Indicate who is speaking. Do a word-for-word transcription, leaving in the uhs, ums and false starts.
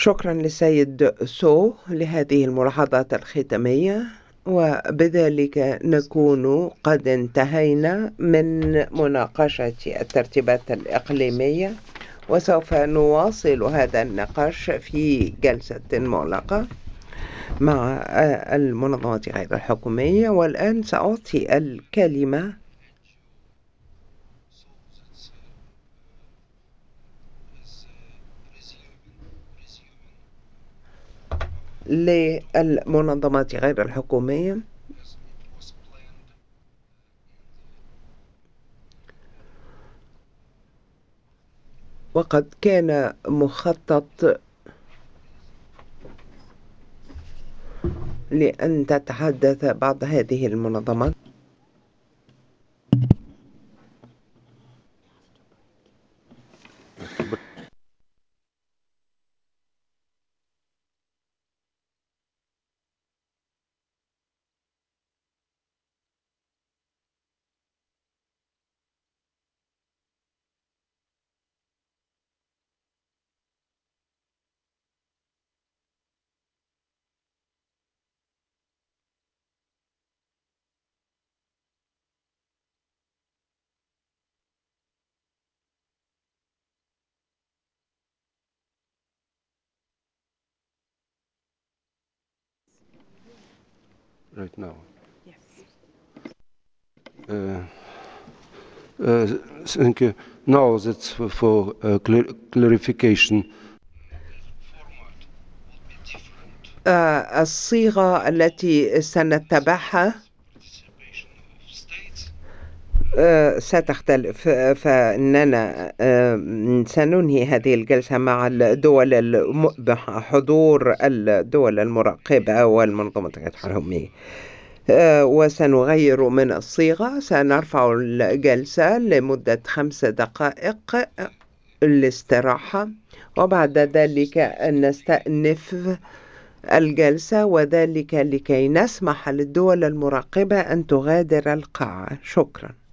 Speaker 1: شكرا للسيد سو لهذه الملاحظات الختامية، وبذلك نكون قد انتهينا من مناقشة الترتيبات الإقليمية، وسوف نواصل هذا النقاش في جلسة مغلقة مع المنظمات غير الحكومية. والآن سأعطي الكلمة للمنظمات غير الحكومية. وقد كان مخطط لأن تتحدث بعض هذه المنظمات.
Speaker 2: Right now. Yes. Uh, uh, thank you. Now that's for, for uh, clar clarification.
Speaker 1: uh, الصيغة التي سنتبعها uh, ستختلف، فإننا uh, سننهي هذه الجلسة مع الدول المؤبحة، حضور الدول المراقبة والمنظمات الحكومية، وسنغير من الصيغة. سنرفع الجلسة لمدة خمس دقائق للاستراحة، وبعد ذلك نستأنف الجلسة، وذلك لكي نسمح للدول المراقبة أن تغادر القاعة. شكرا.